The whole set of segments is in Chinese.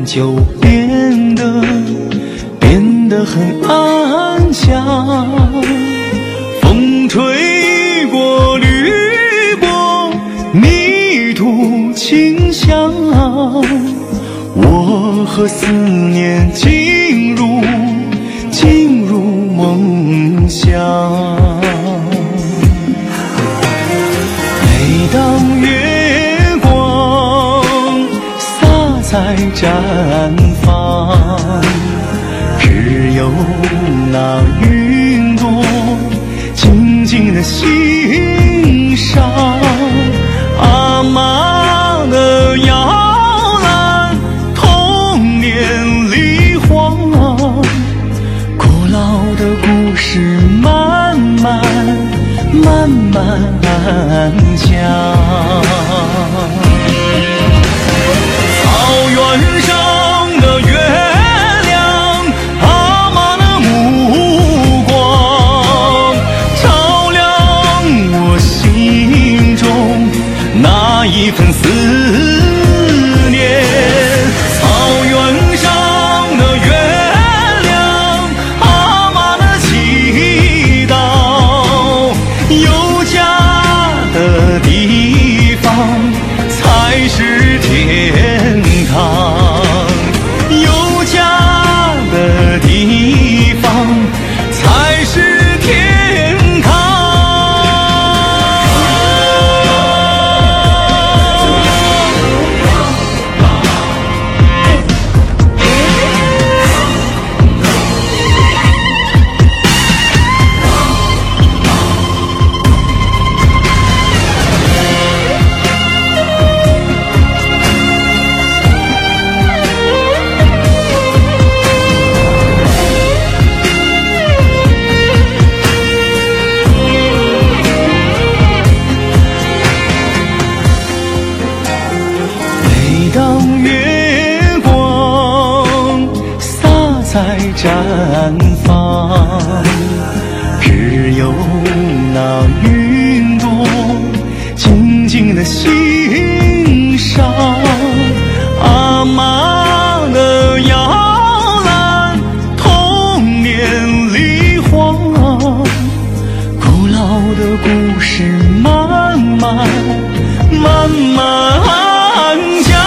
就变得很安详。风吹过绿波，泥土清香，我和思念进入梦乡。每当月光洒在毡房，只有那云朵静静地欣赏。阿妈的摇篮，童年里晃，古老的故事慢慢讲。草原上的月亮，阿妈的目光，照亮我心中那一份思念。草原上的月亮，阿妈的祈祷，有家的地方才是天堂，有家的地方才是天堂。每当月光洒在毡房，只有那云朵静静地欣赏。阿妈的摇篮，童年里晃，古老的故事慢慢讲。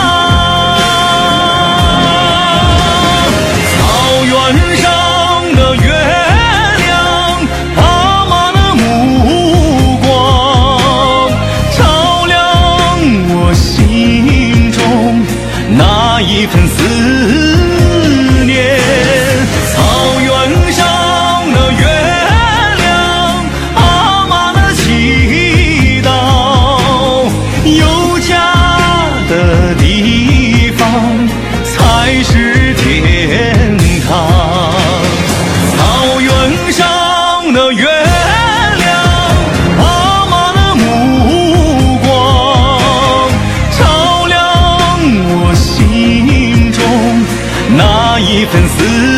草原上的月亮，阿妈的目光，照亮我心中那一份思念。草原上的月亮，阿妈的祈祷，有家的地方才是天堂。草原上的月亮，阿妈的目光，照亮我心中那一份思